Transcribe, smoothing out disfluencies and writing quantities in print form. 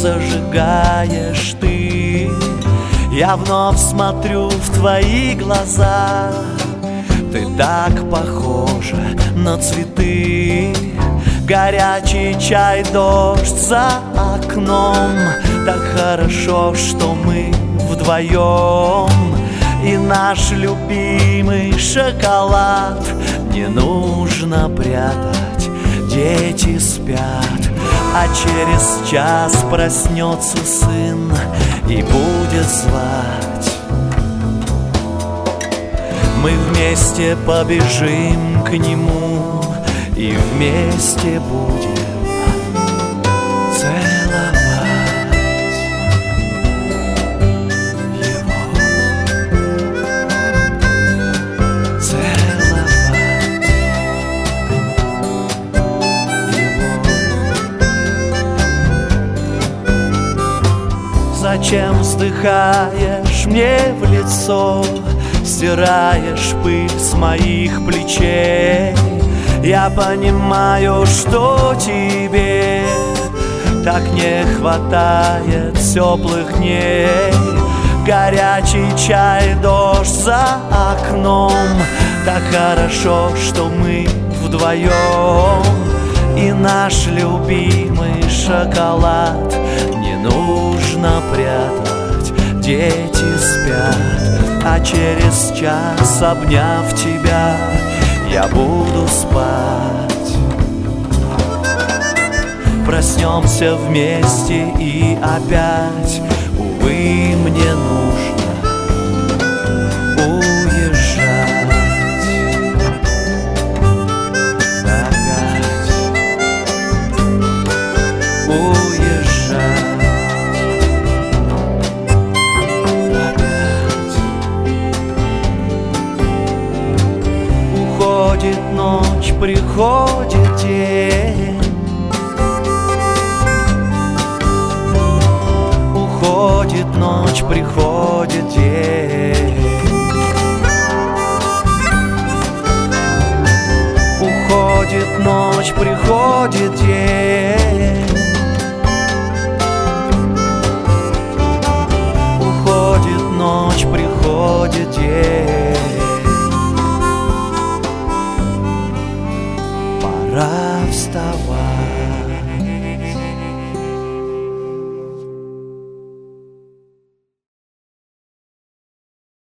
зажигаешь ты. Я вновь смотрю в твои глаза. Ты так похожа на цветы. Горячий чай, дождь за окном. Так хорошо, что мы вдвоем. И наш любимый шоколад не нужно прятать, дети спят. А через час проснется сын и будет звать. Мы вместе побежим к нему и вместе будем целовать его, целовать его. Зачем вздыхаешь мне в лицо, стираешь пыль с моих плечей? Я понимаю, что тебе так не хватает теплых дней. Горячий чай, дождь за окном. Так хорошо, что мы вдвоем. И наш любимый шоколад не нужно прятать, дети спят. А через час, обняв тебя, я буду спать. Проснемся вместе и опять, увы, мне нужно уезжать. Опять уезжать. Уходит ночь, приходит день. Уходит ночь, приходит день. Уходит ночь, приходит день. Уходит ночь, приходит день. Пора вставать.